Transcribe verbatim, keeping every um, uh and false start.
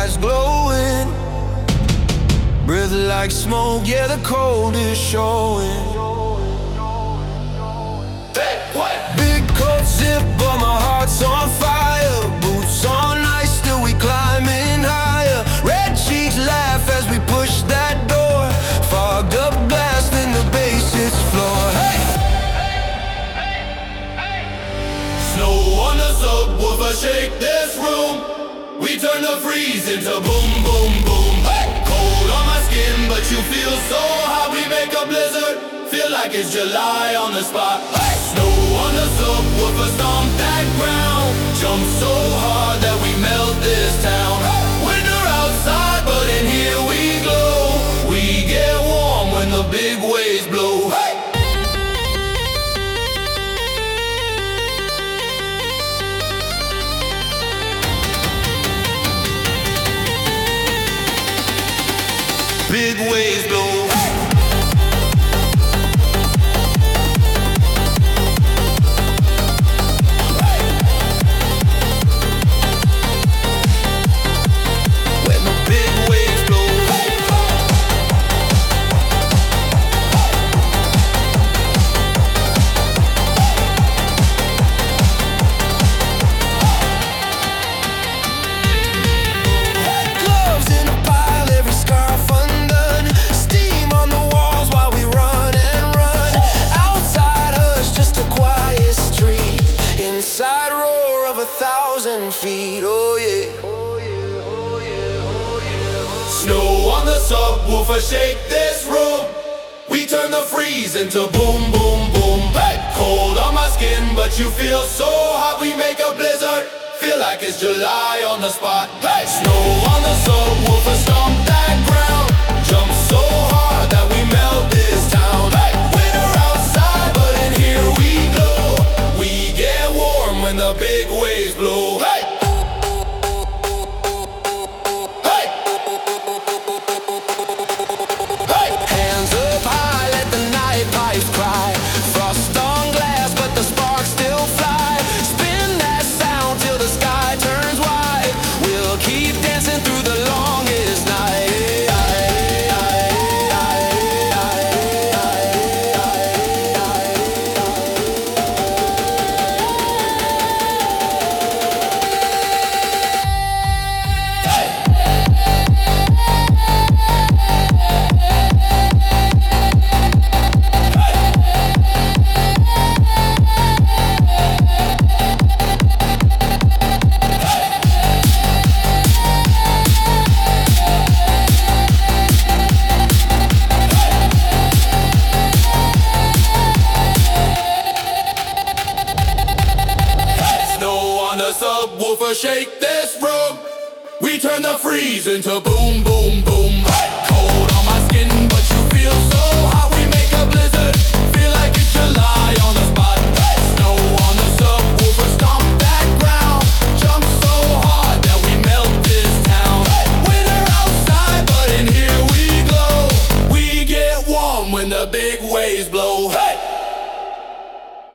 eyes glowing. Breath like smoke, yeah, the cold is showing. Hey, what? Big coat zip, but my heart's on fire. Boots on ice, still we climbing higher. Red cheeks laugh as we push that door. Fogged up blast in the basement floor. Hey! Snow on the subwoofer, shake this room. We turn the freeze into boom, boom, boom. Hey! Cold on my skin, but you feel so hot. We make a blizzard, feel like it's July on the spot. Hey! Snow on the subwoofer, stomp that ground. Jump so hard that we melt this town. Hey! Winter outside, but in here we glow. We get warm when the big waves blow. Hey! Big waves blow. Feet, oh yeah. Oh yeah, oh yeah, oh yeah. Snow on the subwoofer, shake this room. We turn the freeze into boom, boom, boom. Hey! Cold on my skin, but you feel so hot. We make a blizzard, feel like it's July on the spot. Hey! Snow on the subwoofer, stomp that ground. Jump so hard that we melt this town. Hey! Winter outside, but in here we glow. We get warm when the big waves blow. Hey! Subwoofer, shake this room. We turn the freeze into boom, boom.